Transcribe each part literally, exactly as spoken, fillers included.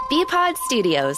B-Pod Studios.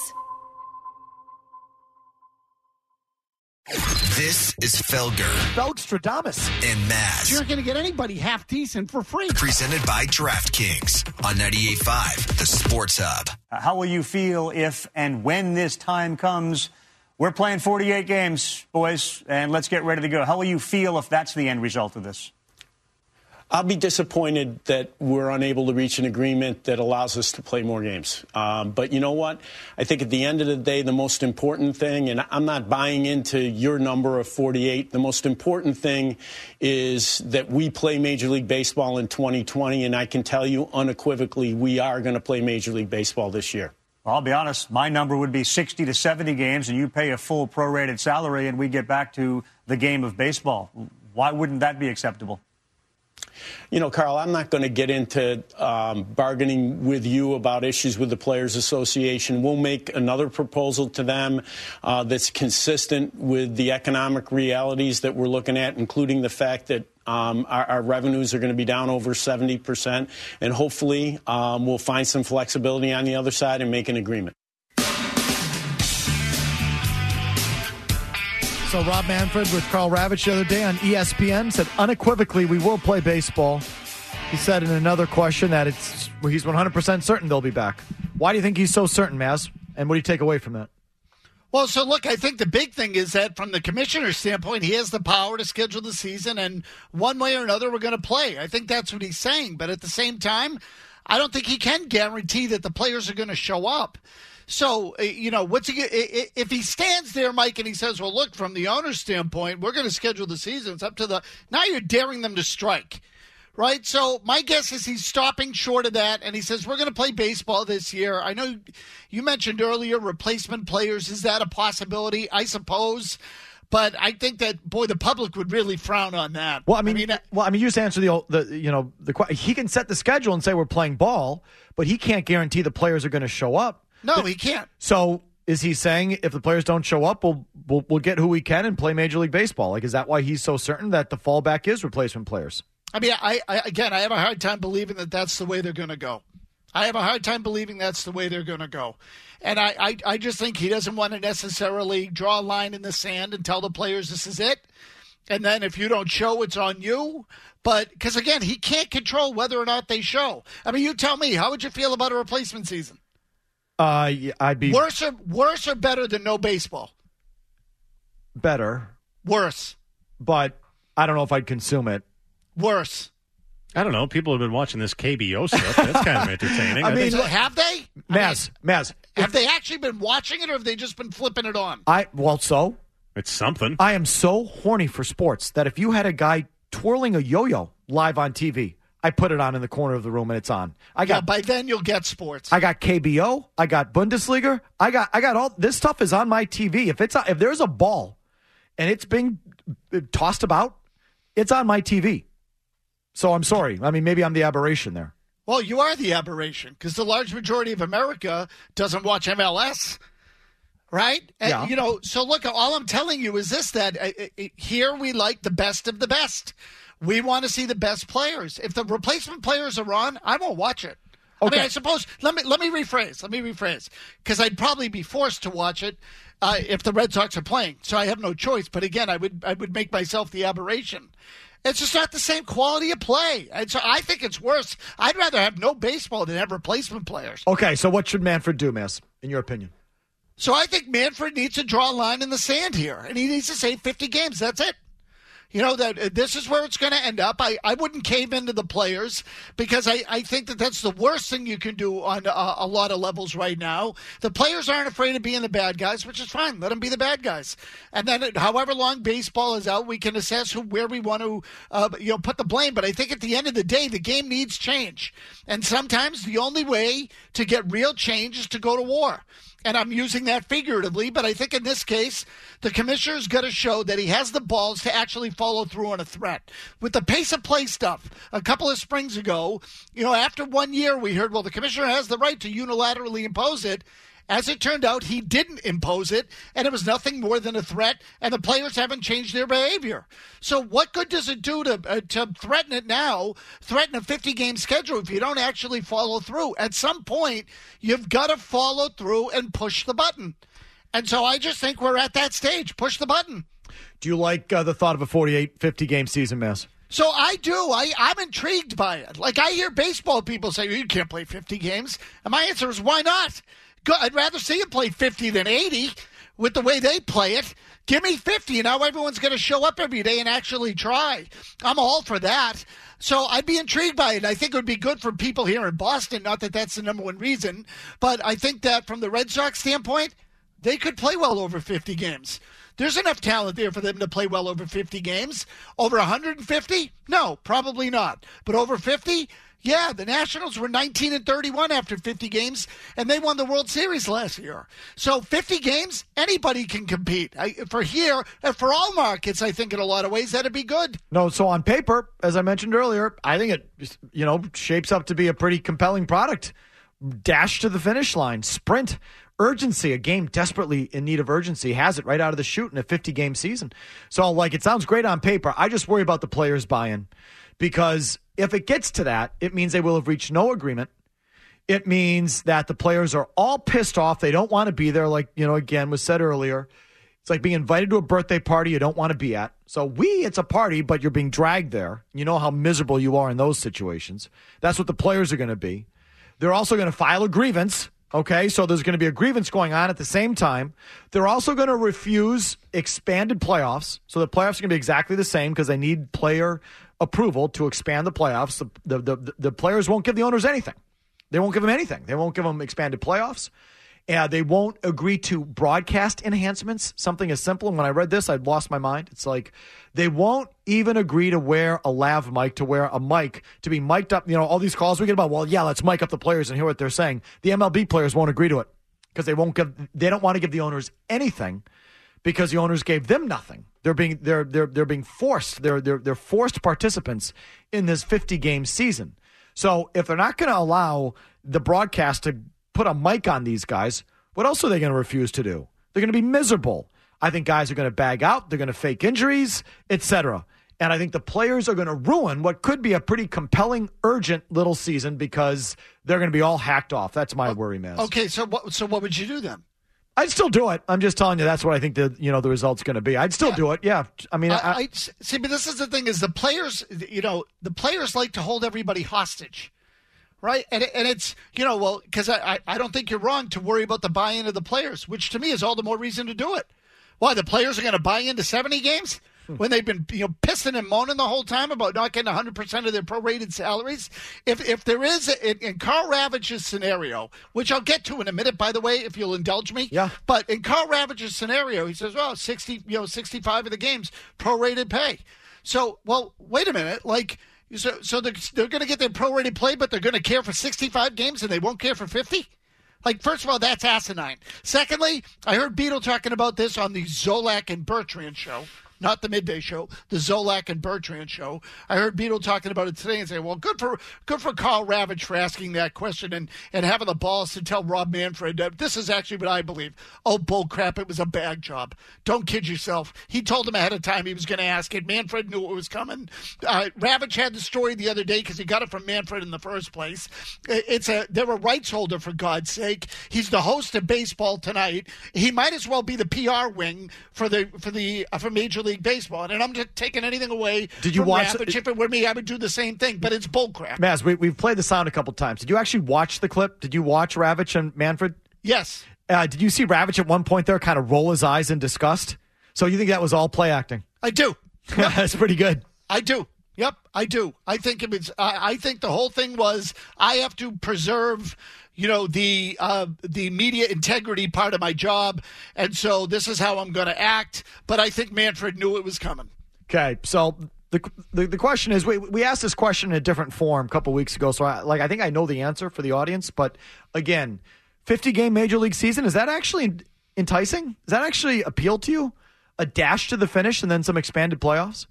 This is Felger. Felgstradamus. And Maz. You're going to get anybody half decent for free. Presented by DraftKings on ninety-eight point five, the Sports Hub. Uh, how will you feel if and when this time comes? We're playing forty-eight games, boys, and let's get ready to go. How will you feel if that's the end result of this? I'll be disappointed that we're unable to reach an agreement that allows us to play more games. Um, but you know what? I think at the end of the day, the most important thing, and I'm not buying into your number of forty-eight, the most important thing is that we play Major League Baseball in twenty twenty, and I can tell you unequivocally we are going to play Major League Baseball this year. Well, I'll be honest, my number would be sixty to seventy games, and you pay a full prorated salary, and we get back to the game of baseball. Why wouldn't that be acceptable? You know, Carl, I'm not going to get into um, bargaining with you about issues with the Players Association. We'll make another proposal to them uh, that's consistent with the economic realities that we're looking at, including the fact that um, our, our revenues are going to be down over seventy percent. And hopefully um, we'll find some flexibility on the other side and make an agreement. So Rob Manfred with Carl Ravitch the other day on E S P N said unequivocally we will play baseball. He said in another question that it's well, he's one hundred percent certain they'll be back. Why do you think he's so certain, Maz? And what do you take away from that? Well, so look, I think the big thing is that from the commissioner's standpoint, he has the power to schedule the season, and one way or another, we're going to play. I think that's what he's saying. But at the same time, I don't think he can guarantee that the players are going to show up. So, you know, what's he, if he stands there, Mike, and he says, well, look, from the owner's standpoint, we're going to schedule the season. It's up to the – now you're daring them to strike, right? So my guess is he's stopping short of that, and he says, we're going to play baseball this year. I know you mentioned earlier replacement players. Is that a possibility? I suppose. But I think that, boy, the public would really frown on that. Well, I mean, I mean, well, I mean, you just answer the, the you know, the he can set the schedule and say we're playing ball, but he can't guarantee the players are going to show up. No, he can't. So is he saying if the players don't show up, we'll, we'll we'll get who we can and play Major League Baseball? Like, is that why he's so certain that the fallback is replacement players? I mean, I, I again, I have a hard time believing that that's the way they're going to go. I have a hard time believing that's the way they're going to go. And I, I, I just think he doesn't want to necessarily draw a line in the sand and tell the players this is it. And then if you don't show, it's on you. But because, again, he can't control whether or not they show. I mean, you tell me, how would you feel about a replacement season? Uh, yeah, I'd be worse or worse or better than no baseball. Better, worse, but I don't know if I'd consume it. Worse. I don't know. People have been watching this K B O stuff. That's kind of entertaining. I, I mean, so have they? Maz, I mean, Maz, have if, they actually been watching it, or have they just been flipping it on? I well, so it's something. I am so horny for sports that if you had a guy twirling a yo-yo live on T V. I put it on in the corner of the room and it's on. I got yeah, by then you'll get sports. I got K B O. I got Bundesliga. I got I got all this stuff is on my T V. If it's if there's a ball and it's being tossed about, it's on my T V. So I'm sorry. I mean, maybe I'm the aberration there. Well, you are the aberration because the large majority of America doesn't watch M L S. Right? And, yeah. You know, so look, all I'm telling you is this, that uh, uh, here we like the best of the best. We want to see the best players. If the replacement players are on, I won't watch it. Okay. I mean, I suppose, let me let me rephrase, let me rephrase, because I'd probably be forced to watch it uh, if the Red Sox are playing. So I have no choice. But again, I would I would make myself the aberration. It's just not the same quality of play. And so I think it's worse. I'd rather have no baseball than have replacement players. Okay, so what should Manfred do, Miss, in your opinion? So I think Manfred needs to draw a line in the sand here, and he needs to say fifty games. That's it. You know, that uh, this is where it's going to end up. I, I wouldn't cave into the players because I, I think that that's the worst thing you can do on uh, a lot of levels right now. The players aren't afraid of being the bad guys, which is fine. Let them be the bad guys. And then it, however long baseball is out, we can assess who, where we want to uh, you know, put the blame. But I think at the end of the day, the game needs change. And sometimes the only way to get real change is to go to war. And I'm using that figuratively, but I think in this case, the commissioner's got to show that he has the balls to actually follow through on a threat. With the pace of play stuff, a couple of springs ago, you know, after one year, we heard, well, the commissioner has the right to unilaterally impose it. As it turned out, he didn't impose it, and it was nothing more than a threat, and the players haven't changed their behavior. So what good does it do to uh, to threaten it now, threaten a fifty-game schedule if you don't actually follow through? At some point, you've got to follow through and push the button. And so I just think we're at that stage. Push the button. Do you like uh, the thought of a forty-eight, fifty-game season, Mass? So I do. I, I'm intrigued by it. Like, I hear baseball people say, you can't play fifty games. And my answer is, why not? Go, I'd rather see them play fifty than eighty with the way they play it. Give me fifty. Now everyone's going to show up every day and actually try. I'm all for that. So I'd be intrigued by it. I think it would be good for people here in Boston. Not that that's the number one reason. But I think that from the Red Sox standpoint, they could play well over fifty games. There's enough talent there for them to play well over fifty games. Over one hundred fifty? No, probably not. But over fifty? Yeah, the Nationals were nineteen and thirty-one after fifty games, and they won the World Series last year. So fifty games, anybody can compete. I, for here, and for all markets, I think in a lot of ways, that'd be good. No, so on paper, as I mentioned earlier, I think it, you know, shapes up to be a pretty compelling product. Dash to the finish line, sprint. Urgency, a game desperately in need of urgency, has it right out of the chute in a fifty-game season. So, like, it sounds great on paper. I just worry about the players' buy-in because if it gets to that, it means they will have reached no agreement. It means that the players are all pissed off. They don't want to be there, like, you know, again, was said earlier. It's like being invited to a birthday party you don't want to be at. So, we, it's a party, but you're being dragged there. You know how miserable you are in those situations. That's what the players are going to be. They're also going to file a grievance. Okay, so there's going to be a grievance going on at the same time. They're also going to refuse expanded playoffs. So the playoffs are going to be exactly the same because they need player approval to expand the playoffs. The, the, the, the players won't give the owners anything. They won't give them anything. They won't give them expanded playoffs. And they won't agree to broadcast enhancements, something as simple. And when I read this, I lost my mind. It's like they won't even agree to wear a lav mic, to wear a mic, to be mic'd up. You know, all these calls we get about, well, yeah, let's mic up the players and hear what they're saying. The M L B players won't agree to it because they won't give, they don't want to give the owners anything because the owners gave them nothing. They're being, they're, they're, they're being forced. They're, they're, they're forced participants in this fifty-game season. So if they're not going to allow the broadcast to put a mic on these guys, what else are they going to refuse to do? They're going to be miserable. I think guys are going to bag out. They're going to fake injuries, et cetera. And I think the players are going to ruin what could be a pretty compelling, urgent little season because they're going to be all hacked off. That's my worry, man. Okay, so what, so what would you do then? I'd still do it. I'm just telling you that's what I think the you know the result's going to be. I'd still yeah. do it. Yeah. I mean, I, I, I see, but this is the thing: is the players, you know, the players like to hold everybody hostage. Right. And, and it's, you know, well, because I, I, I don't think you're wrong to worry about the buy-in of the players, which to me is all the more reason to do it. Why, the players are going to buy into seventy games when they've been, you know, pissing and moaning the whole time about not getting one hundred percent of their prorated salaries? If if there is, a, in, in Carl Ravage's scenario, which I'll get to in a minute, by the way, if you'll indulge me. Yeah. But in Carl Ravage's scenario, he says, well, sixty, you know, sixty-five of the games, prorated pay. So, well, wait a minute, like... So, so they're, they're going to get their prorated play, but they're going to care for sixty-five games and they won't care for fifty? Like, first of all, that's asinine. Secondly, I heard Beadle talking about this on the Zolak and Bertrand show. Not the midday show, the Zolak and Bertrand show. I heard Beadle talking about it today and saying, well, good for good for Carl Ravage for asking that question and, and having the balls to tell Rob Manfred that this is actually what I believe. Oh, bull crap, it was a bag job. Don't kid yourself. He told him ahead of time he was going to ask it. Manfred knew it was coming. Uh, Ravage had the story the other day because he got it from Manfred in the first place. It's a They're a rights holder, for God's sake. He's the host of Baseball Tonight. He might as well be the P R wing for the for the uh, for Major League Baseball, and I'm just taking anything away. Did you from watch? Ravage. If it were me, I would do the same thing. But it's bullcrap. Maz, we, we've played the sound a couple times. Did you actually watch the clip? Did you watch Ravage and Manfred? Yes. Uh, did you see Ravage at one point there kind of roll his eyes in disgust? So you think that was all play acting? I do. Yep. That's pretty good. I do. Yep, I do. I think it was. I, I think the whole thing was I have to preserve, you know, the uh, the media integrity part of my job, and so this is how I'm going to act. But I think Manfred knew it was coming. Okay, so the the, the question is, we we asked this question in a different form a couple weeks ago. So I, like I think I know the answer for the audience, but again, fifty game Major League season, is that actually enticing? Does that actually appeal to you? A dash to the finish and then some expanded playoffs?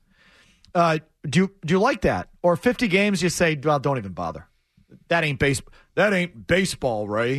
Uh, do you, do you like that? Or fifty games, you say, well, don't even bother. That ain't base. That ain't baseball, Ray.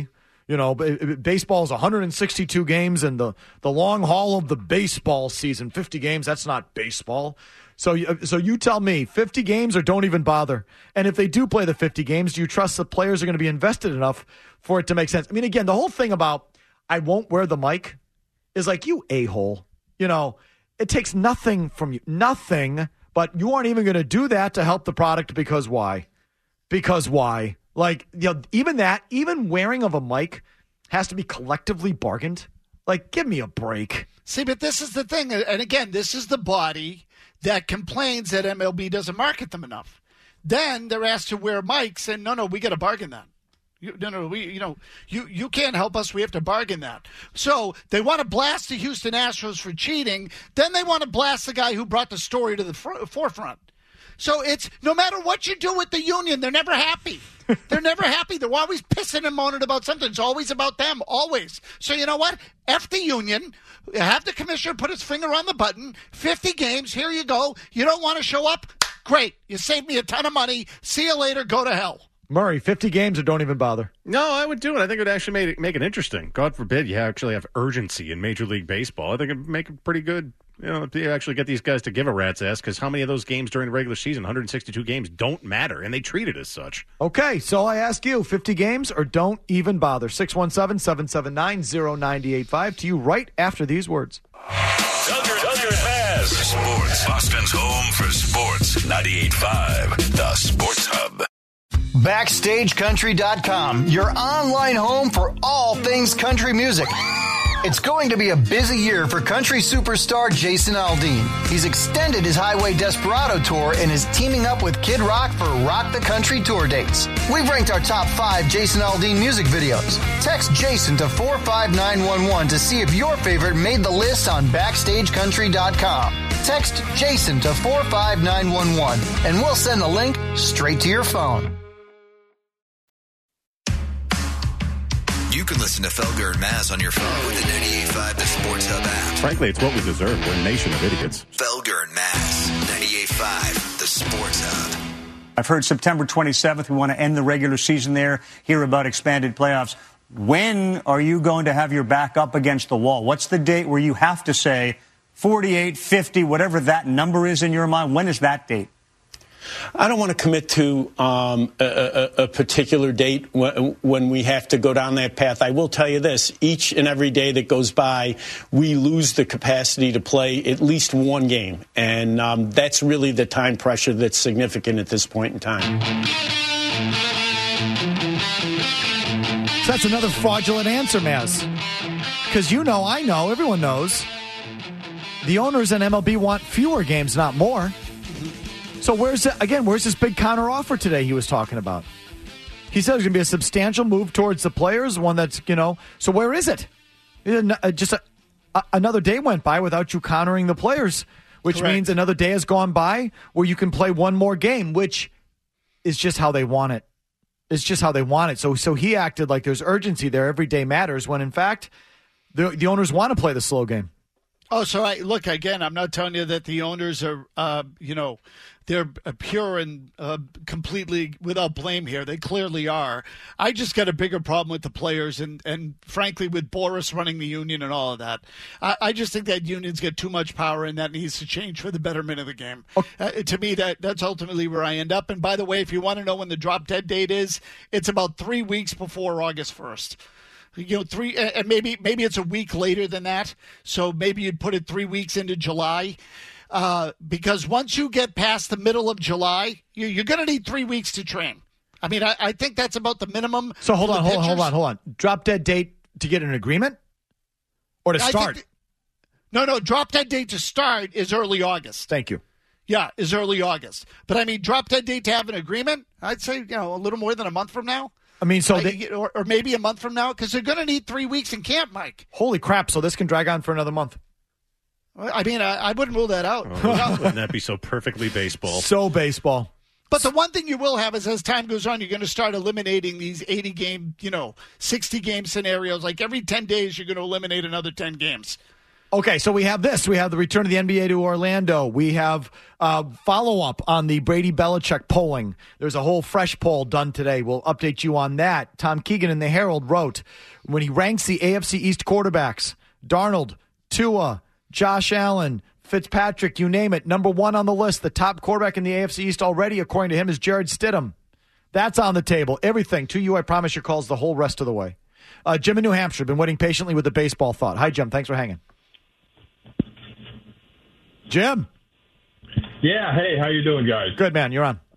You know, baseball is one hundred sixty-two games, and the, the long haul of the baseball season, fifty games, that's not baseball. So, so you tell me, fifty games or don't even bother? And if they do play the fifty games, do you trust the players are going to be invested enough for it to make sense? I mean, again, the whole thing about I won't wear the mic is like, you a-hole. You know, it takes nothing from you, nothing, but you aren't even going to do that to help the product because why? Because why? Like, you know, even that, even wearing of a mic has to be collectively bargained. Like, give me a break. See, but this is the thing. And again, this is the body that complains that M L B doesn't market them enough. Then they're asked to wear mics, and no, no, we got to bargain that. You, no, no, we, you know, you, you can't help us. We have to bargain that. So they want to blast the Houston Astros for cheating. Then they want to blast the guy who brought the story to the fr- forefront. So it's no matter what you do with the union, they're never happy. They're never happy. They're always pissing and moaning about something. It's always about them, always. So you know what? F the union. Have the commissioner put his finger on the button. fifty games. Here you go. You don't want to show up? Great. You saved me a ton of money. See you later. Go to hell. Murray, fifty games or don't even bother? No, I would do it. I think it would actually make it, make it interesting. God forbid you actually have urgency in Major League Baseball. I think it would make it pretty good. You know, if you actually get these guys to give a rat's ass, because how many of those games during the regular season, one hundred sixty-two games, don't matter, and they treat it as such. Okay, so I ask you, fifty games or don't even bother? six one seven, seven seven nine, zero nine eight five to you right after these words. Duggar, Duggar has sports. Boston's home for sports. ninety-eight point five, the Sports Hub. Backstage Country dot com, your online home for all things country music. It's going to be a busy year for country superstar Jason Aldean. He's extended his Highway Desperado tour and is teaming up with Kid Rock for Rock the Country tour dates. We've ranked our top five Jason Aldean music videos. Text Jason to four five nine one one to see if your favorite made the list on Backstage Country dot com. Text Jason to four five nine one one and we'll send the link straight to your phone. You can listen to Felger and Maz on your phone with the ninety-eight point five The Sports Hub app. Frankly, it's what we deserve. We're a nation of idiots. Felger and Maz, ninety-eight point five The Sports Hub. I've heard September twenty-seventh. We want to end the regular season there, hear about expanded playoffs. When are you going to have your back up against the wall? What's the date where you have to say forty-eight, fifty, whatever that number is in your mind? When is that date? I don't want to commit to um, a, a, a particular date when, when we have to go down that path. I will tell you this. Each and every day that goes by, we lose the capacity to play at least one game. And um, that's really the time pressure that's significant at this point in time. So that's another fraudulent answer, Maz. Because you know, I know, everyone knows, the owners in M L B want fewer games, not more. So where's the, again, where's this big counter offer today he was talking about? He said it's going to be a substantial move towards the players, one that's, you know, so where is it? Just a, a, another day went by without you countering the players, which Correct. means another day has gone by where you can play one more game, which is just how they want it. It's just how they want it. So so he acted like there's urgency there. Every day matters when, in fact, the, the owners want to play the slow game. Oh, so I look again. I'm not telling you that the owners are, uh, you know, they're pure and uh, completely without blame here. They clearly are. I just got a bigger problem with the players and, and frankly, with Boris running the union and all of that. I, I just think that unions get too much power, and that needs to change for the betterment of the game. Okay. Uh, to me, that that's ultimately where I end up. And by the way, if you want to know when the drop dead date is, it's about three weeks before August first. You know, three, and maybe maybe it's a week later than that. So maybe you'd put it three weeks into July, uh, because once you get past the middle of July, you, you're going to need three weeks to train. I mean, I, I think that's about the minimum. So hold on, hold on, pitchers. hold on, hold on. Drop dead date to get an agreement, or to I start? think the, no, no. Drop dead date to start is early August. Thank you. Yeah, is early August. But I mean, drop dead date to have an agreement, I'd say, you know, a little more than a month from now. I mean, so I, they, or, or maybe a month from now, because they're going to need three weeks in camp, Mike. holy crap! So this can drag on for another month. I mean, I, I wouldn't rule that out. Oh, wouldn't that be so perfectly baseball? So baseball. But the one thing you will have is, as time goes on, you're going to start eliminating these eighty-game, you know, sixty-game scenarios. Like every ten days, you're going to eliminate another ten games. Okay, so we have this. We have the return of the N B A to Orlando. We have uh, follow-up on the Brady Belichick polling. There's a whole fresh poll done today. We'll update you on that. Tom Keegan in the Herald wrote, when he ranks the A F C East quarterbacks, Darnold, Tua, Josh Allen, Fitzpatrick, you name it, number one on the list. The top quarterback in the A F C East already, according to him, is Jared Stidham. That's on the table. Everything. To you, I promise your calls the whole rest of the way. Uh, Jim in New Hampshire, been waiting patiently with the baseball thought. Hi, Jim. Thanks for hanging. Jim. Yeah, hey, how you doing, guys? Good, man. You're on.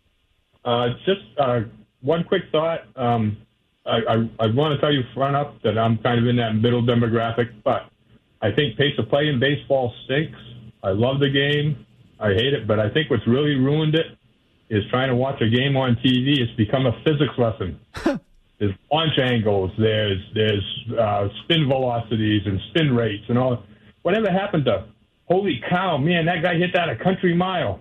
Uh, just uh, one quick thought. Um, I, I, I want to tell you front up that I'm kind of in that middle demographic, but I think pace of play in baseball stinks. I love the game. I hate it, but I think what's really ruined it is trying to watch a game on T V. It's become a physics lesson. There's launch angles, there's there's uh, spin velocities and spin rates and all. Whatever happened to, holy cow, man, that guy hit that a country mile.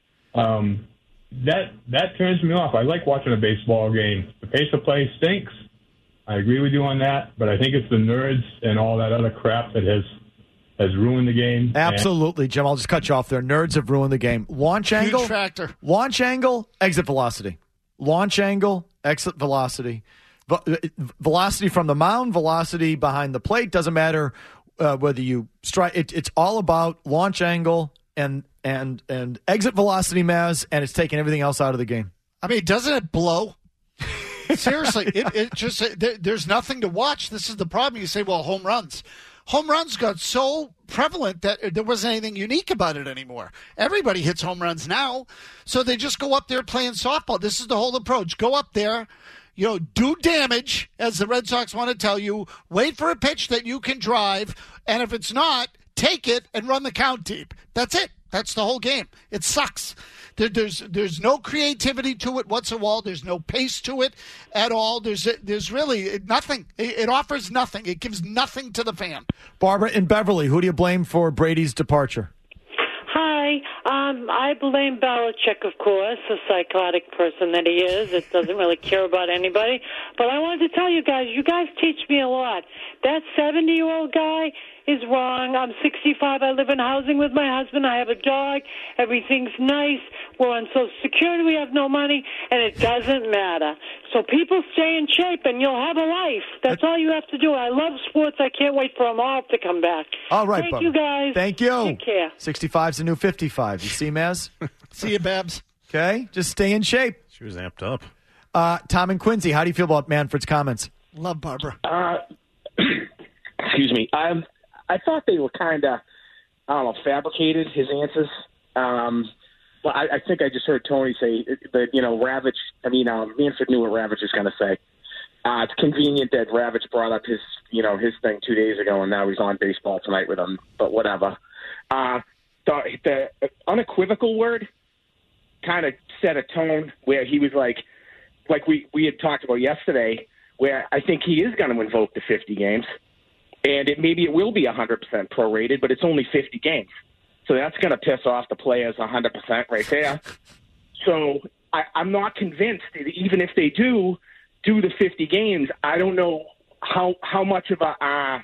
Um, that that turns me off. I like watching a baseball game. The pace of play stinks. I agree with you on that, but I think it's the nerds and all that other crap that has has ruined the game. Absolutely, Jim. I'll just cut you off there. Nerds have ruined the game. Launch angle, Huge factor. Launch angle, exit velocity. Launch angle, exit velocity. Ve- velocity from the mound, velocity behind the plate. Doesn't matter uh, whether you strike. It, it's all about launch angle and and and exit velocity, Maz, and it's taking everything else out of the game. I mean, doesn't it blow? Seriously, it, it just there, there's nothing to watch. This is the problem. You say, well, home runs. Home runs got so prevalent that there wasn't anything unique about it anymore. Everybody hits home runs now, so they just go up there playing softball. This is the whole approach. Go up there, you know, do damage, as the Red Sox want to tell you. Wait for a pitch that you can drive, and if it's not, take it and run the count deep. That's it. That's the whole game. It sucks. There, there's there's no creativity to it whatsoever. There's no pace to it at all. There's there's really nothing. It, it offers nothing. It gives nothing to the fan. Barbara in Beverly, who do you blame for Brady's departure? Hi. Um, I blame Belichick, of course, a psychotic person that he is. It doesn't really care about anybody. But I wanted to tell you guys, you guys teach me a lot. That seventy-year-old guy is wrong. I'm sixty-five. I live in housing with my husband. I have a dog. Everything's nice. We're on Social Security. We have no money, and it doesn't matter. So people stay in shape, and you'll have a life. That's all you have to do. I love sports. I can't wait for them all to come back. All right, Thank Barbara. you, guys. Thank you. Take care. sixty-five's the new fifty-five. You see, Maz? See you, Babs. Okay, just stay in shape. She was amped up. Uh, Tom and Quincy, how do you feel about Manfred's comments? Love Barbara. Uh, excuse me. I I thought they were kind of, I don't know, fabricated, his answers. Um, but I, I think I just heard Tony say that, you know, Ravitch, I mean, um, Manfred knew what Ravitch was going to say. Uh, it's convenient that Ravitch brought up his, you know, his thing two days ago, and now he's on Baseball Tonight with him, but whatever. Uh, the, the unequivocal word kind of set a tone where he was like, like we, we had talked about yesterday, where I think he is going to invoke the fifty games. And it maybe it will be one hundred percent prorated, but it's only fifty games. So that's going to piss off the players one hundred percent right there. So I, I'm not convinced that even if they do do the fifty games, I don't know how how much of a uh,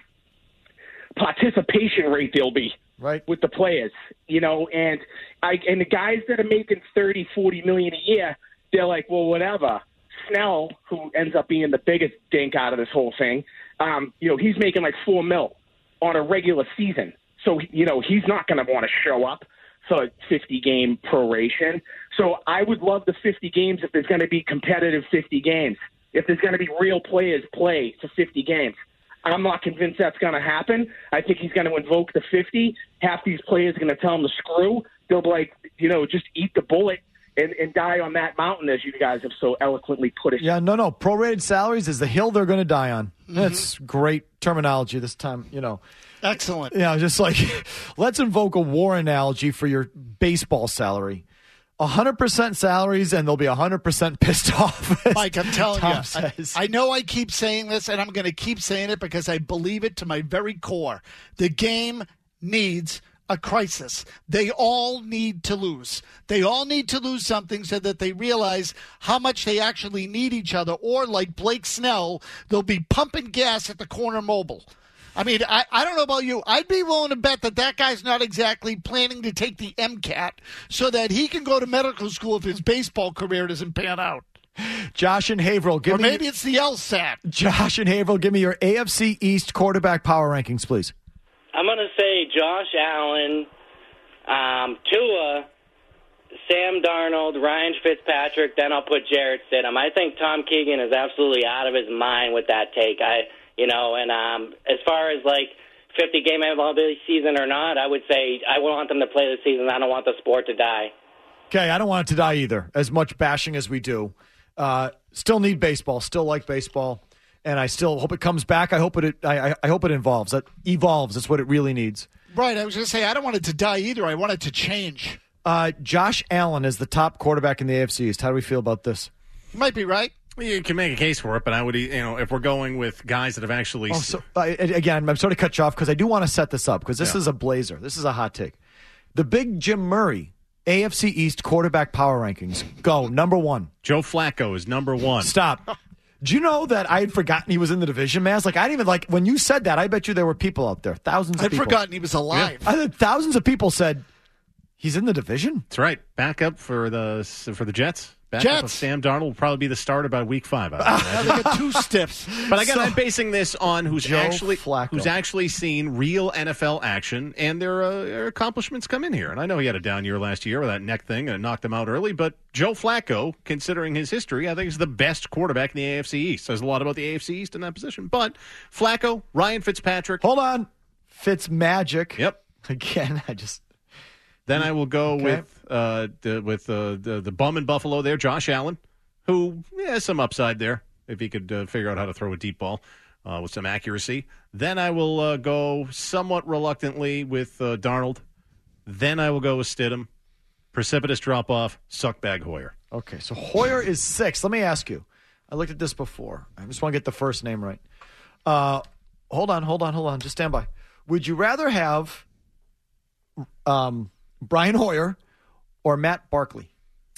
participation rate there'll be right with the players. You know, and I and the guys that are making thirty, forty million a year, they're like, well, whatever. Snell, who ends up being the biggest dink out of this whole thing, um, you know, he's making like four mil on a regular season. So, you know, he's not going to want to show up for a fifty-game proration. So I would love the fifty games if there's going to be competitive fifty games, if there's going to be real players play for fifty games. I'm not convinced that's going to happen. I think he's going to invoke the fifty. Half these players are going to tell him to screw. They'll be like, you know, just eat the bullet. And, and die on that mountain, as you guys have so eloquently put it. Yeah, no, no. Prorated salaries is the hill they're going to die on. Mm-hmm. That's great terminology this time, you know. Excellent. Yeah, just like, let's invoke a war analogy for your baseball salary. one hundred percent salaries, and they'll be one hundred percent pissed off. Mike, I'm telling Tom you. says. I, I know I keep saying this, and I'm going to keep saying it because I believe it to my very core. The game needs a crisis. They all need to lose. They all need to lose something so that they realize how much they actually need each other. Or like Blake Snell, they'll be pumping gas at the corner mobile. I mean, I, I don't know about you. I'd be willing to bet that that guy's not exactly planning to take the MCAT so that he can go to medical school if his baseball career doesn't pan out. Josh and Haverhill, give or me. Or maybe it's the LSAT. Josh and Haverhill, give me your A F C East quarterback power rankings, please. I'm going to say Josh Allen, um, Tua, Sam Darnold, Ryan Fitzpatrick, then I'll put Jarrett Stidham. I think Tom Keegan is absolutely out of his mind with that take. I, you know, and um, as far as like fifty game M L B season or not, I would say I want them to play the season. I don't want the sport to die. Okay, I don't want it to die either. As much bashing as we do. Uh, still need baseball. Still like baseball, and I still hope it comes back. I hope it. I, I hope it evolves. That evolves. That's what it really needs. Right. I was going to say I don't want it to die either. I want it to change. Uh, Josh Allen is the top quarterback in the A F C East. How do we feel about this? You might be right. You can make a case for it, but I would, you know, if we're going with guys that have actually. Oh, so, uh, again, I'm sort of cut you off because I do want to set this up because this yeah. is a blazer. This is a hot take. The big Jim Murray A F C East quarterback power rankings. Go, number one. Joe Flacco is number one. Stop. Do you know that I had forgotten he was in the division, man? Like, I didn't even, like, when you said that, I bet you there were people out there, thousands of I'd people. I'd forgotten he was alive. Yeah. I think thousands of people said, he's in the division? That's right. Backup for the for the Jets. Backup Jets. of Sam Darnold will probably be the starter by week five. Now they got two stiffs. But again, So, I'm basing this on who's Joe actually Flacco. who's actually seen real N F L action, and their, uh, their accomplishments come in here. And I know he had a down year last year with that neck thing and it knocked him out early. But Joe Flacco, considering his history, I think is the best quarterback in the A F C East. Says a lot about the A F C East in that position. But Flacco, Ryan Fitzpatrick. Hold on. Fitzmagic. Yep. Again, I just. Then I will go Okay. with uh, the, with uh, the the bum in Buffalo there, Josh Allen, who yeah, has some upside there if he could uh, figure out how to throw a deep ball uh, with some accuracy. Then I will uh, go somewhat reluctantly with uh, Darnold. Then I will go with Stidham. Precipitous drop off, suckbag Hoyer. Okay, so Hoyer is six. Let me ask you. I looked at this before. I just want to get the first name right. Uh, hold on, hold on, hold on. Just stand by. Would you rather have um, Brian Hoyer or Matt Barkley?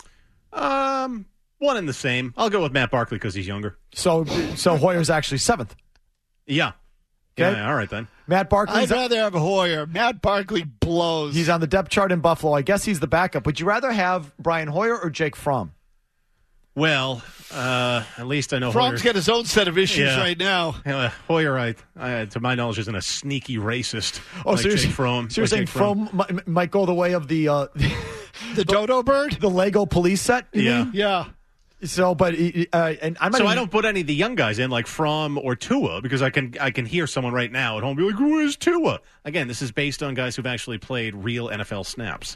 Um, one and the same. I'll go with Matt Barkley because he's younger. So, so Hoyer's actually seventh. Yeah. Okay. Yeah, all right then. Matt Barkley. I'd rather have Hoyer. Matt Barkley blows. He's on the depth chart in Buffalo. I guess he's the backup. Would you rather have Brian Hoyer or Jake Fromm? Well, uh, at least I know Fromm's Hoyer. got his own set of issues Yeah. right now. Uh, Hoyer, I, I, to my knowledge, isn't a sneaky racist. Oh, like so you're, Jake Fromm. so you're like saying Jake Fromm. Fromm might, might go the way of the uh, The dodo bird? the Lego police set? you Yeah. mean? Yeah. So, but uh, and I'm not So even, I don't put any of the young guys in like Fromm or Tua because I can I can hear someone right now at home be like, "Who is Tua?" Again, this is based on guys who've actually played real N F L snaps.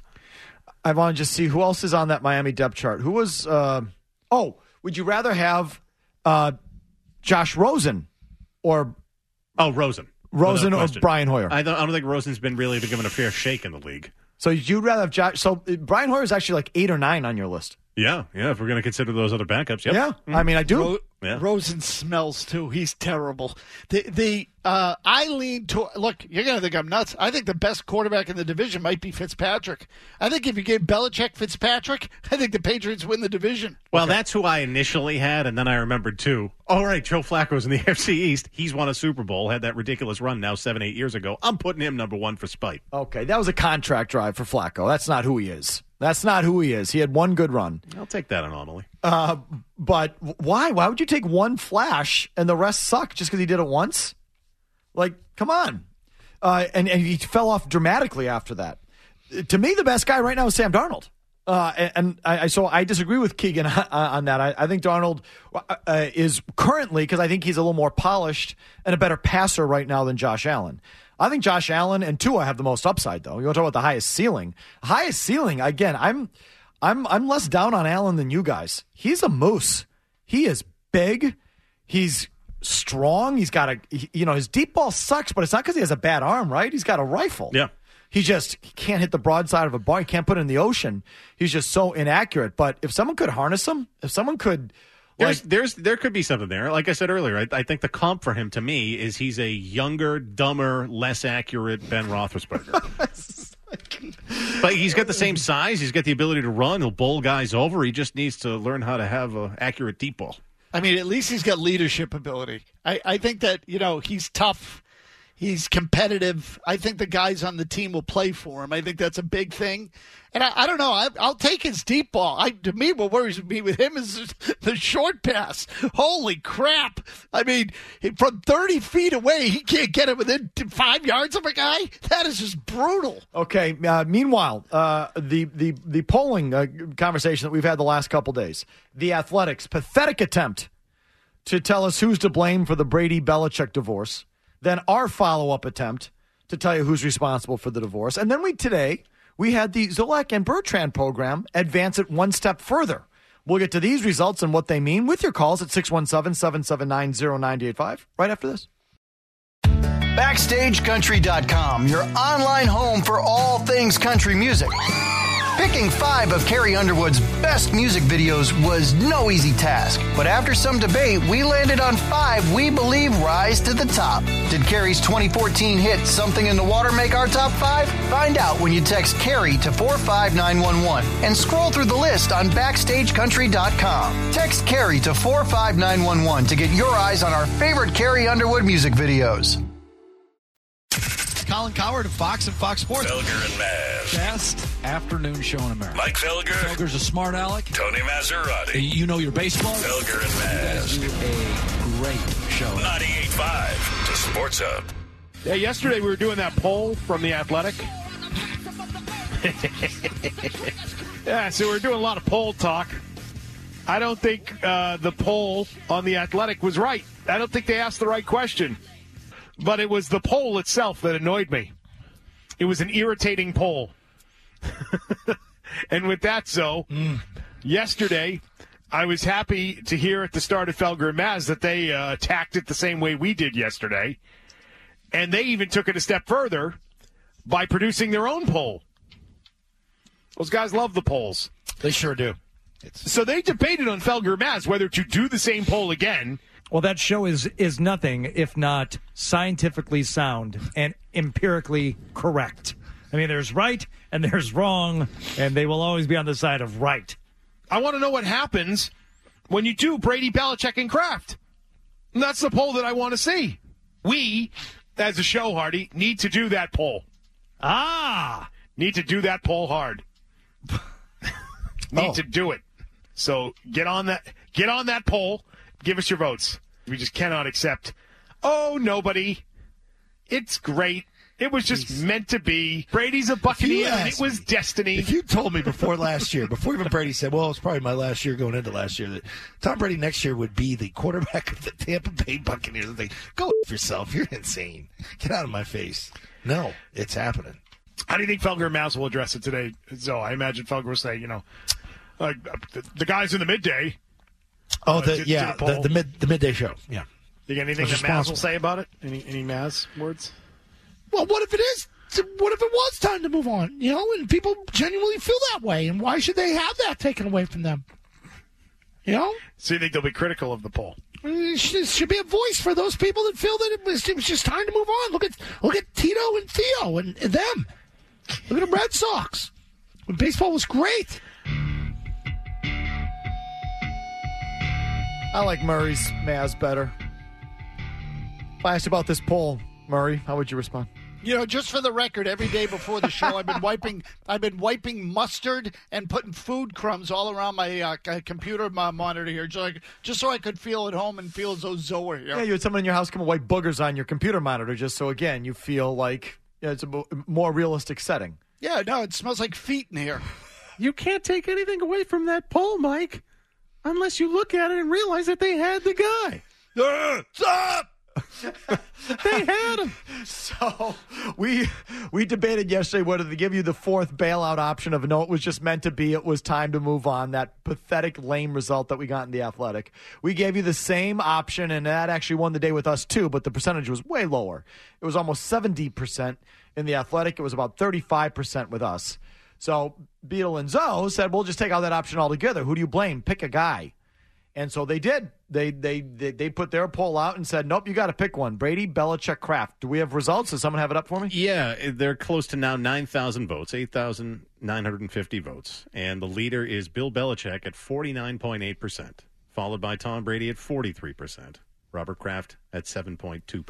I want to just see who else is on that Miami depth chart. Who was? Uh, oh, would you rather have uh, Josh Rosen or Oh, Rosen. Rosen Without or question. Brian Hoyer? I don't, I don't think Rosen's been really given a fair shake in the league. So you'd rather have Josh? So uh, Brian Hoyer is actually like eight or nine on your list. Yeah, yeah. If we're going to consider those other backups, yep. Yeah, I mean I do. Ro- Yeah. Rosen smells too. He's terrible. The the uh, I lean to look. You're gonna think I'm nuts. I think the best quarterback in the division might be Fitzpatrick. I think if you gave Belichick Fitzpatrick, I think the Patriots win the division. Well, okay. That's who I initially had, and then I remembered too. All right, Joe Flacco's in the A F C East. He's won a Super Bowl, had that ridiculous run now seven, eight years ago. I'm putting him number one for spite. Okay, that was a contract drive for Flacco. That's not who he is. That's not who he is. He had one good run. I'll take that anomaly. Uh, but why? Why would you take one flash and the rest suck just because he did it once? Like, come on. Uh, and, and he fell off dramatically after that. To me, the best guy right now is Sam Darnold. Uh, and and I, I so I disagree with Keegan on, on that. I, I think Darnold uh, is currently, because I think he's a little more polished and a better passer right now than Josh Allen. I think Josh Allen and Tua have the most upside, though. You want to talk about the highest ceiling? Highest ceiling, again, I'm I'm I'm less down on Allen than you guys. He's a moose. He is big. He's strong. He's got a, he, you know, his deep ball sucks, but it's not because he has a bad arm, right? He's got a rifle. Yeah. He just he can't hit the broadside of a bar. He can't put it in the ocean. He's just so inaccurate. But if someone could harness him, if someone could... There's, Like, there's, there could be something there. Like I said earlier, I, I think the comp for him to me is he's a younger, dumber, less accurate Ben Roethlisberger. But he's got the same size. He's got the ability to run. He'll bowl guys over. He just needs to learn how to have an accurate deep ball. I mean, at least he's got leadership ability. I, I think that, you know, he's tough. He's competitive. I think the guys on the team will play for him. I think that's a big thing. And I, I don't know. I, I'll take his deep ball. I, to me, what worries me with him is the short pass. Holy crap. I mean, from thirty feet away, he can't get it within five yards of a guy? That is just brutal. Okay. Uh, meanwhile, uh, the, the, the polling uh, conversation that we've had the last couple days, the Athletics' pathetic attempt to tell us who's to blame for the Brady-Belichick divorce. Then our follow-up attempt to tell you who's responsible for the divorce. And then we today, we had the Zolak and Bertrand program advance it one step further. We'll get to these results and what they mean with your calls at six one seven, seven seven nine, zero nine eight five right after this. Backstage Country dot com, your online home for all things country music. Picking five of Carrie Underwood's best music videos was no easy task, but after some debate, we landed on five we believe rise to the top. Did Carrie's twenty fourteen hit Something in the Water make our top five? Find out when you text Carrie to four five nine one one and scroll through the list on Backstage Country dot com. Text Carrie to four five nine one one to get your eyes on our favorite Carrie Underwood music videos. Colin Cowherd of Fox and Fox Sports. Felger and Maz. Best afternoon show in America. Mike Felger. Felger's a smart aleck. Tony Maserati. You know your baseball. Felger and Maz. You guys do a great show. ninety-eight point five, the Sports Hub. Yeah, yesterday we were doing that poll from The Athletic. Yeah, so we we're doing a lot of poll talk. I don't think uh, the poll on The Athletic was right. I don't think they asked the right question. But it was the poll itself that annoyed me. It was an irritating poll. And with that so, mm. yesterday, I was happy to hear at the start of Felger and Maz that they uh, attacked it the same way we did yesterday. And they even took it a step further by producing their own poll. Those guys love the polls. They sure do. It's... So they debated on Felger and Maz whether to do the same poll again. Well, that show is is nothing if not scientifically sound and empirically correct. I mean, there's right and there's wrong, and they will always be on the side of right. I want to know what happens when you do Brady, Belichick, and Kraft. And that's the poll that I want to see. We, as a show, Hardy, need to do that poll. Ah! Need to do that poll hard. Need oh. to do it. So get on that. Get on that poll. Give us your votes. We just cannot accept, oh, nobody. It's great. It was just Jeez. meant to be. Brady's a Buccaneer, and it was me, destiny. If you told me before last year, before even Brady said, well, it's probably my last year going into last year, that Tom Brady next year would be the quarterback of the Tampa Bay Buccaneers, I'd think, go f- yourself. You're insane. Get out of my face. No, it's happening. How do you think Felger and Maz will address it today? So I imagine Felger will say, you know, uh, the, the guys in the midday. Oh, the, uh, did, yeah, did the, the mid the midday show. Yeah. You got anything that Maz will say about it? Any any Maz words? Well, what if it is? What if it was time to move on? You know, and people genuinely feel that way, and why should they have that taken away from them? You know. So you think they'll be critical of the poll? There should be a voice for those people that feel that it was, it was just time to move on. Look at look at Tito and Theo and, and them. Look at the Red Sox. When baseball was great. I like Murray's Maz better. If I asked about this poll, Murray, how would you respond? You know, just for the record, every day before the show, I've been wiping, I've been wiping mustard and putting food crumbs all around my uh, computer my monitor here, just, like, just so I could feel at home and feel as though Zoe were here. Yeah, you had someone in your house come and wipe boogers on your computer monitor, just so again you feel like yeah, it's a more realistic setting. Yeah, no, it smells like feet in here. You can't take anything away from that poll, Mike, unless you look at it and realize that they had the guy. Uh, stop! They had him. So we we debated yesterday whether to give you the fourth bailout option of no, it was just meant to be. It was time to move on. That pathetic, lame result that we got in the Athletic. We gave you the same option, and that actually won the day with us too, but the percentage was way lower. It was almost seventy percent in the Athletic. It was about thirty-five percent with us. So Beetle and Zoe said, we'll just take out that option altogether. Who do you blame? Pick a guy. And so they did. They they they, they put their poll out and said, nope, you got to pick one. Brady, Belichick, Kraft. Do we have results? Does someone have it up for me? Yeah, they're close to now nine thousand votes, eight thousand nine hundred fifty votes. And the leader is Bill Belichick at forty-nine point eight percent, followed by Tom Brady at forty-three percent, Robert Kraft at seven point two percent.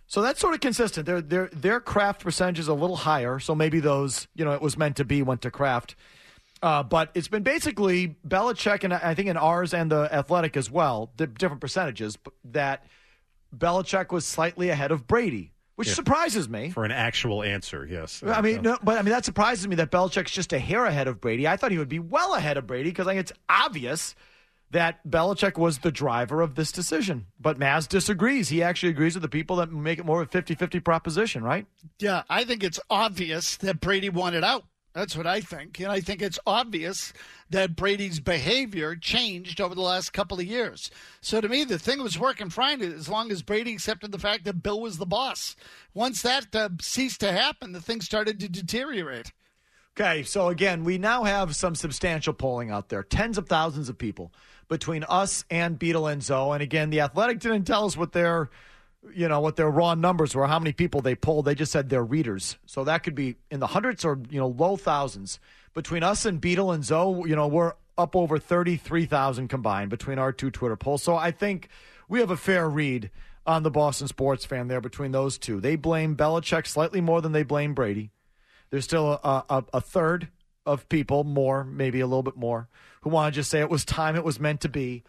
So that's sort of consistent. Their their their Kraft percentage is a little higher, so maybe those, you know, it was meant to be went to Kraft. Uh, but it's been basically Belichick, and I think in ours and the Athletic as well, the different percentages, but that Belichick was slightly ahead of Brady, which Yeah. surprises me. For an actual answer, yes. I mean, no, but I mean that surprises me that Belichick's just a hair ahead of Brady. I thought he would be well ahead of Brady because I think it's obvious that Belichick was the driver of this decision. But Maz disagrees. He actually agrees with the people that make it more of a fifty-fifty proposition, right? Yeah, I think it's obvious that Brady wanted out. That's what I think. And I think it's obvious that Brady's behavior changed over the last couple of years. So to me, the thing was working fine as long as Brady accepted the fact that Bill was the boss. Once that uh, ceased to happen, the thing started to deteriorate. Okay, so again, we now have some substantial polling out there. Tens of thousands of people between us and Beetle and Zoe. And again, the Athletic didn't tell us what their, you know, what their raw numbers were, how many people they polled. They just said their readers. So that could be in the hundreds or, you know, low thousands. Between us and Beetle and Zoe, you know, we're up over thirty-three thousand combined between our two Twitter polls. So I think we have a fair read on the Boston sports fan there between those two. They blame Belichick slightly more than they blame Brady. There's still a, a, a third of people, more, maybe a little bit more, who want to just say it was time, it was meant to be.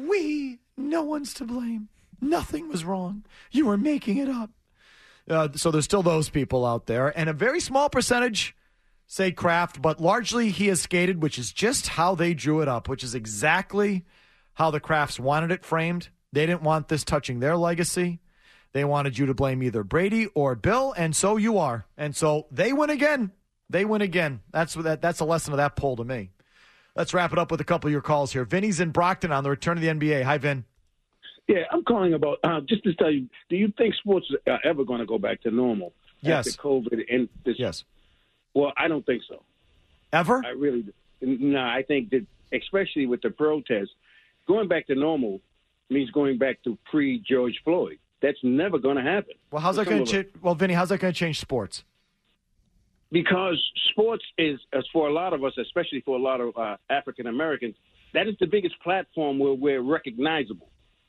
We, no one's to blame. Nothing was wrong. You were making it up. Uh, so there's still those people out there. And a very small percentage say Kraft, but largely he has skated, which is just how they drew it up, which is exactly how the Krafts wanted it framed. They didn't want this touching their legacy. They wanted you to blame either Brady or Bill, and so you are. And so they win again. They win again. That's what that, that's a lesson of that poll to me. Let's wrap it up with a couple of your calls here. Vinny's in Brockton on the return of the N B A. Hi, Vin. Yeah, I'm calling about, uh, just to tell you, do you think sports are ever going to go back to normal Yes. after COVID? And this? Yes. Well, I don't think so. Ever? I really do. No, I think that, especially with the protests, going back to normal means going back to pre-George Floyd. That's never going to happen. Well, how's that going to change? Well, Vinny, how's that going to change sports? Because sports is, as for a lot of us, especially for a lot of uh, African Americans, that is the biggest platform where we're recognizable.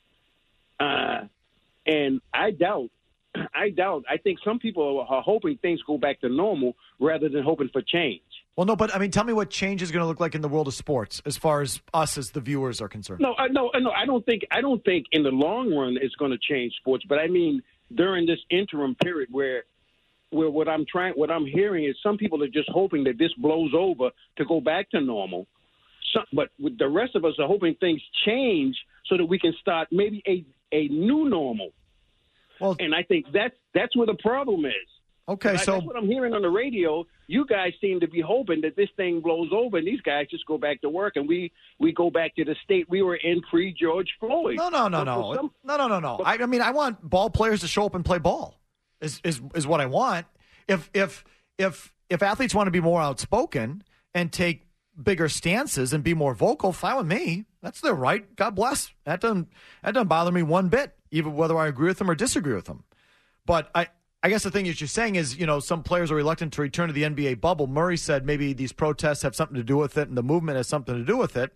Uh, and I doubt, I doubt, I think some people are hoping things go back to normal rather than hoping for change. Well, no, but I mean, tell me what change is going to look like in the world of sports as far as us as the viewers are concerned. No, I, no, no. I don't think. I don't think in the long run it's going to change sports. But I mean, during this interim period where, where what I'm trying, what I'm hearing is some people are just hoping that this blows over to go back to normal. So, but with the rest of us are hoping things change so that we can start maybe a a new normal. Well, and I think that's that's where the problem is. Okay, But so that's what I'm hearing on the radio. You guys seem to be hoping that this thing blows over and these guys just go back to work and we, we go back to the state we were in pre-George Floyd. no, no, no, But no, for some- no, no, no, no. I, I mean, I want ball players to show up and play ball. Is is is what I want. If if if if athletes want to be more outspoken and take bigger stances and be more vocal, fine with me. That's their right. God bless. That doesn't that doesn't bother me one bit, even whether I agree with them or disagree with them. But I. I guess the thing that you're saying is, you know, some players are reluctant to return to the N B A bubble. Murray said maybe these protests have something to do with it and the movement has something to do with it,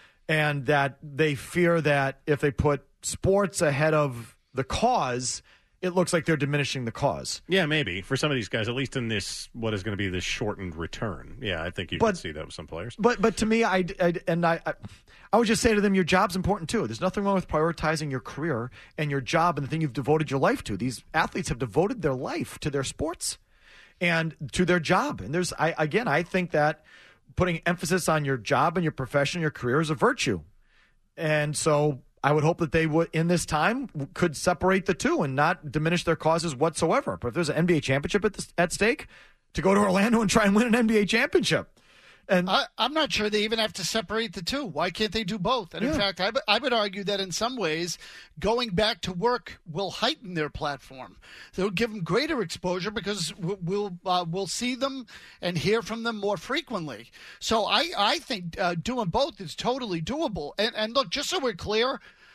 and that they fear that if they put sports ahead of the cause, it looks like they're diminishing the cause. Yeah, maybe. For some of these guys, at least in this, what is going to be this shortened return. Yeah, I think you But- can see that with some players. But but to me, I, I and I, I I would just say to them, your job's important too. There's nothing wrong with prioritizing your career and your job and the thing you've devoted your life to. These athletes have devoted their life to their sports and to their job. And there's, I again, I think that putting emphasis on your job and your profession, your career is a virtue. And so I would hope that they would, in this time, could separate the two and not diminish their causes whatsoever. But if there's an N B A championship at, the, at stake, to go to Orlando and try and win an N B A championship. And I, I'm not sure they even have to separate the two. Why can't they do both? And in Yeah. fact, I, I would argue that in some ways, going back to work will heighten their platform. They'll give them greater exposure because we'll we'll, uh, we'll see them and hear from them more frequently. So I, I think uh, doing both is totally doable. And, and look, just so we're clear,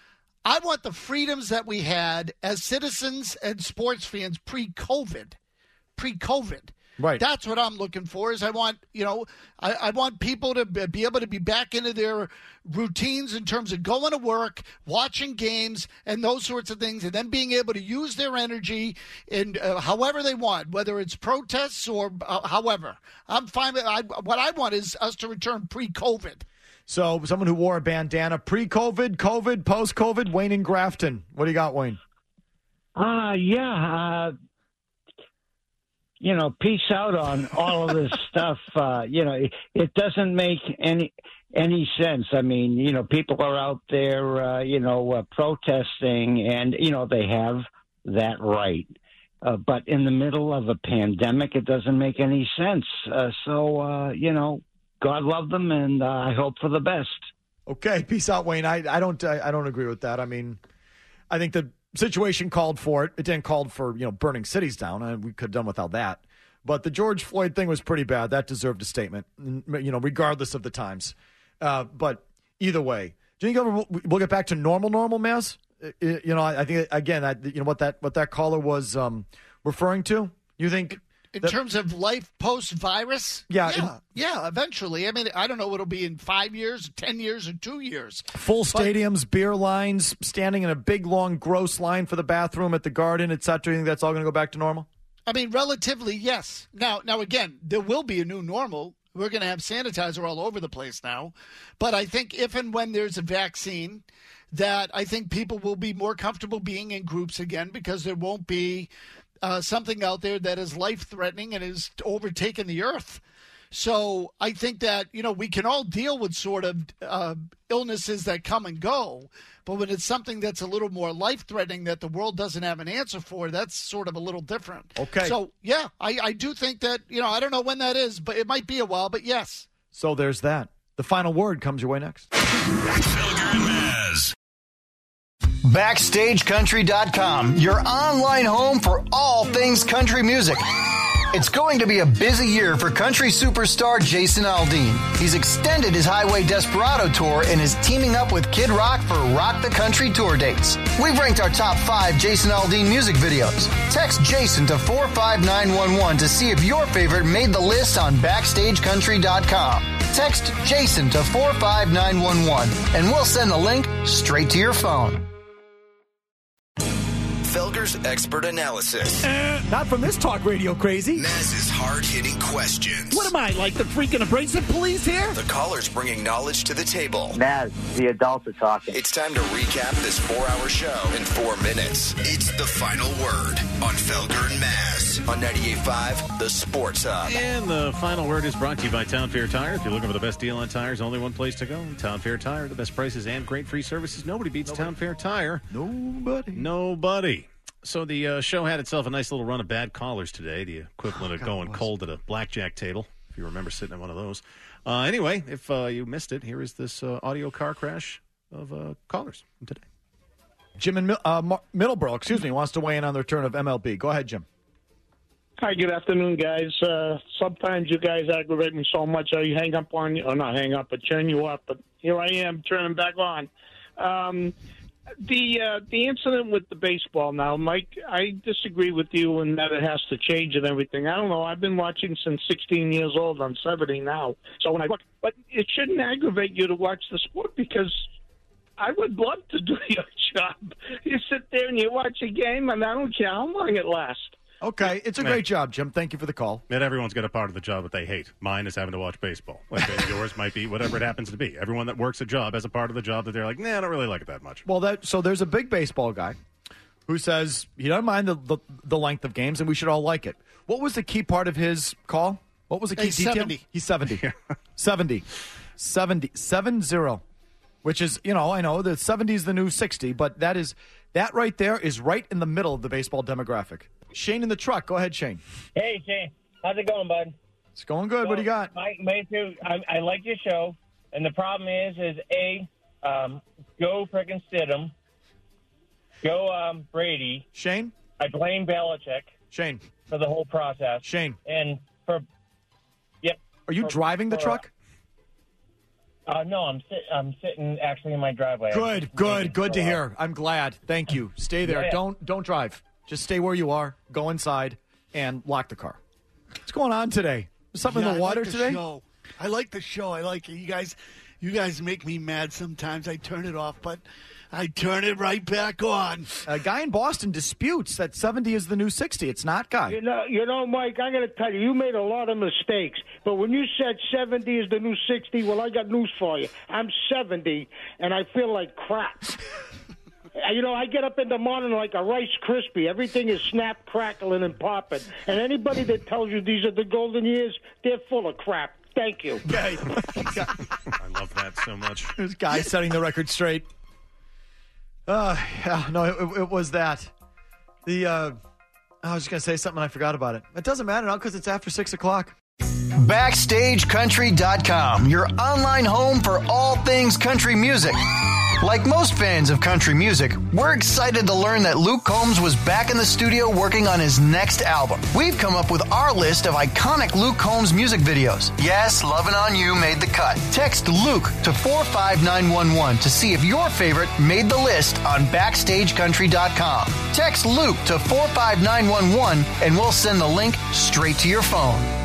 I want the freedoms that we had as citizens and sports fans pre-COVID. Pre-COVID. Right. That's what I'm looking for. Is I want you know I, I want people to be able to be back into their routines in terms of going to work, watching games, and those sorts of things, and then being able to use their energy in uh, however they want, whether it's protests or uh, however. I'm fine with I, what I want is us to return pre-COVID. So someone who wore a bandana pre-COVID, COVID, post-COVID, Wayne in Grafton. What do you got, Wayne? Uh, yeah. Uh, you know, peace out on all of this stuff. Uh, you know, it, it doesn't make any any sense. I mean, you know, people are out there, uh, you know, uh, protesting, and, you know, they have that right. Uh, but in the middle of a pandemic, it doesn't make any sense. Uh, so, uh, you know, God love them, and uh, I hope for the best. Okay, peace out, Wayne. I, I don't I, I don't agree with that. I mean, I think the situation called for it. It didn't call for, you know, burning cities down. I, we could have done without that. But the George Floyd thing was pretty bad. That deserved a statement, you know, regardless of the times. Uh, but either way, do you think we'll, we'll get back to normal, normal, Maz? You know, I, I think again, I, you know what that what that caller was um, referring to. You think? In that, terms of life post-virus? Yeah. Yeah, in, yeah, eventually. I mean, I don't know what it'll be in five years, ten years, or two years. Full but, stadiums, beer lines, standing in a big, long, gross line for the bathroom at the Garden, et cetera. You think that's all going to go back to normal? I mean, relatively, yes. Now, now again, there will be a new normal. We're going to have sanitizer all over the place now. But I think if and when there's a vaccine, that I think people will be more comfortable being in groups again because there won't be Uh, something out there that is life-threatening and is overtaking the earth. So I think that, you know, we can all deal with sort of uh, illnesses that come and go, but when it's something that's a little more life-threatening that the world doesn't have an answer for, that's sort of a little different. Okay. So, yeah, I, I do think that, you know, I don't know when that is, but it might be a while, but yes. So there's that. The final word comes your way next. Felger and Maz. Backstage Country dot com, your online home for all things country music. It's going to be a busy year for country superstar Jason Aldean. He's extended his Highway Desperado tour and is teaming up with Kid Rock for Rock the Country tour dates. We've ranked our top five Jason Aldean music videos. Text Jason to four five nine one one to see if your favorite made the list on Backstage Country dot com. Text Jason to four five nine one one and we'll send the link straight to your phone. Felger's expert analysis. Uh, not from this talk radio crazy. Maz's hard-hitting questions. What am I, like the freaking abrasive police here? The callers bringing knowledge to the table. Maz, the adults are talking. It's time to recap this four-hour show in four minutes. It's The Final Word on Felger and Maz on ninety-eight point five, The Sports Hub. And the final word is brought to you by Town Fair Tire. If you're looking for the best deal on tires, only one place to go. Town Fair Tire, the best prices and great free services. Nobody beats Nobody. Town Fair Tire. Nobody. Nobody. So the uh, show had itself a nice little run of bad callers today, the equivalent oh, of God, going cold at a blackjack table, if you remember sitting at one of those. Uh, anyway, if uh, you missed it, here is this uh, audio car crash of uh, callers from today. Jim in uh, Middleborough, excuse me, wants to weigh in on the return of M L B. Go ahead, Jim. Hi, good afternoon, guys. Uh, sometimes you guys aggravate me so much I hang up on you, or not hang up, but turn you up. But here I am turning back on. Um, the uh, the incident with the baseball now, Mike, I disagree with you in that it has to change and everything. I don't know. I've been watching since sixteen years old. I'm seventy now. So when I look, but it shouldn't aggravate you to watch the sport because I would love to do your job. You sit there and you watch a game, and I don't care how long it lasts. Okay, it's a Man. great job, Jim. Thank you for the call. And everyone's got a part of the job that they hate. Mine is having to watch baseball. Like yours might be whatever it happens to be. Everyone that works a job has a part of the job that they're like, nah, I don't really like it that much. Well, that so there's a big baseball guy who says he doesn't mind the, the, the length of games, and we should all like it. What was the key part of his call? What was the key He's detail? seventy. He's seventy. seventy. seventy. seven zero. Which is, you know, I know the seventy is the new sixty, but that is that right there is right in the middle of the baseball demographic. Shane in the truck. Go ahead, Shane. Hey, Shane. How's it going, bud? It's going good. So, what do you got? Mike, me too. I, I like your show, and the problem is, is A, um, go frickin' Stidham. Go um, Brady. Shane? I blame Belichick. Shane. For the whole process. Shane. And for, yep. Are you for, driving the for, truck? Uh, no, I'm, sit- I'm sitting actually in my driveway. Good, good, good to hear. I'm glad. Thank you. Stay there. Yeah, yeah. Don't don't drive. Just stay where you are. Go inside and lock the car. What's going on today? Something Yeah, in the water I like the today? Show. I like the show. I like it. You guys, you guys make me mad sometimes. I turn it off, but I turn it right back on. A guy in Boston disputes that seventy is the new sixty. It's not, Guy. You know, you know, Mike, I'm going to tell you, you made a lot of mistakes. But when you said seventy is the new sixty, well, I got news for you. I'm seventy, and I feel like crap. You know, I get up in the morning like a Rice Krispie. Everything is snap, crackling, and popping. And anybody that tells you these are the golden years, they're full of crap. Thank you. I love that so much. This guy setting the record straight. Uh, yeah, no, it, it was that. The, uh, I was just going to say something, I forgot about it. It doesn't matter now because it's after six o'clock. Backstage Country dot com, your online home for all things country music. Like most fans of country music, we're excited to learn that Luke Combs was back in the studio working on his next album. We've come up with our list of iconic Luke Combs music videos. Yes, Lovin' On You made the cut. Text Luke to four five nine one one to see if your favorite made the list on Backstage Country dot com. Text Luke to four five nine one one and we'll send the link straight to your phone.